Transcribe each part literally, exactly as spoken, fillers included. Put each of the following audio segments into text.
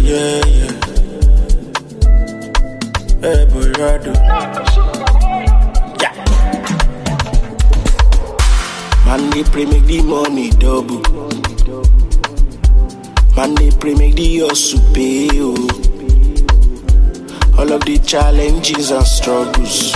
yeah, yeah. Hey, boy, Rado. Yeah. Man, they pray make the money double. Man, they pray make the hustle pay, oh. All of the challenges and struggles.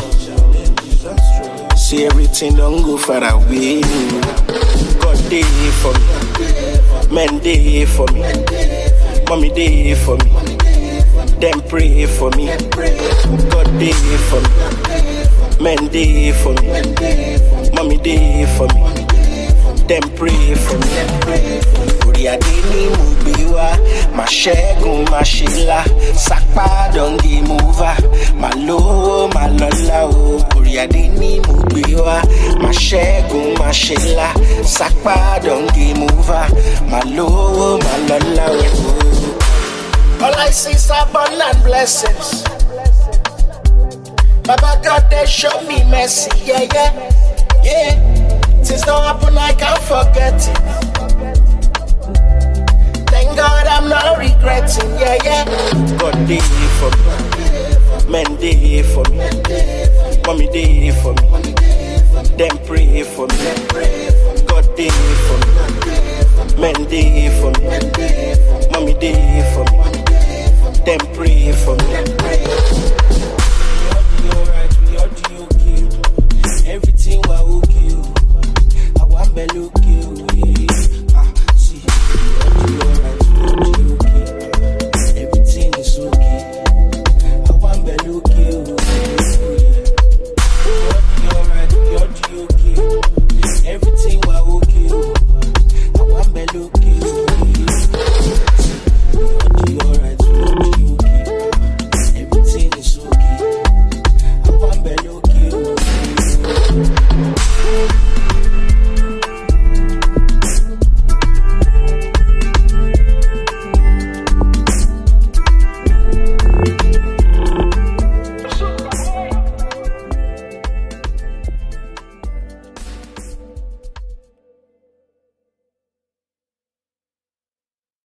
See everything don't go far away. God they here for me. Men they here for me. Mommy they here for me. Them pray for me. God they here for me. Men they here for me. Mommy they here for me. Them pray for me. Oriadini mubiwa, mashegun mashila, sakpa don't game over, malo malola o. Oriadini mubiwa, mashegun mashila, sakpa don't game over, malo malola o. All I see is abundant blessings. Baba God they show me mercy, yeah yeah yeah. Since don't happen I can't forget it. Thank God I'm not regretting, yeah, yeah. God they here for me. Men they here for me. Mommy they here for me. Them pray for me. God they here for me. Men they here for me. Mommy they here for me. Them pray for me.